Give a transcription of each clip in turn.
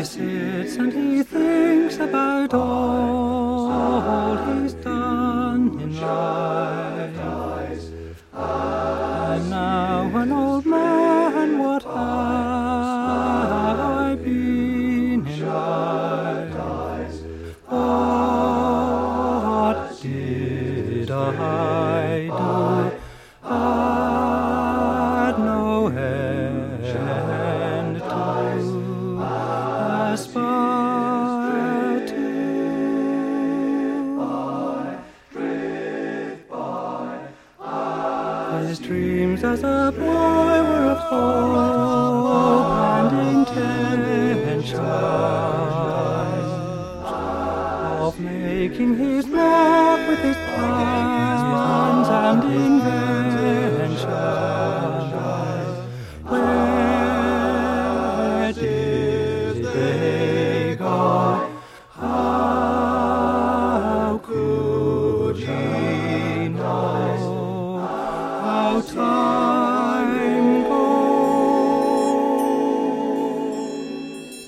He sits and he thinks about all he's done in life. And now an old man, what have I been in life? What did I do? Had no hand to aspire to. His dreams as a boy were of hope and intention, of making his mark with his plans and invention. Where did they go? How could he know how time goes?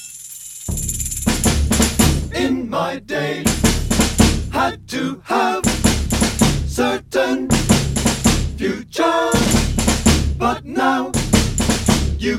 In my day, had to have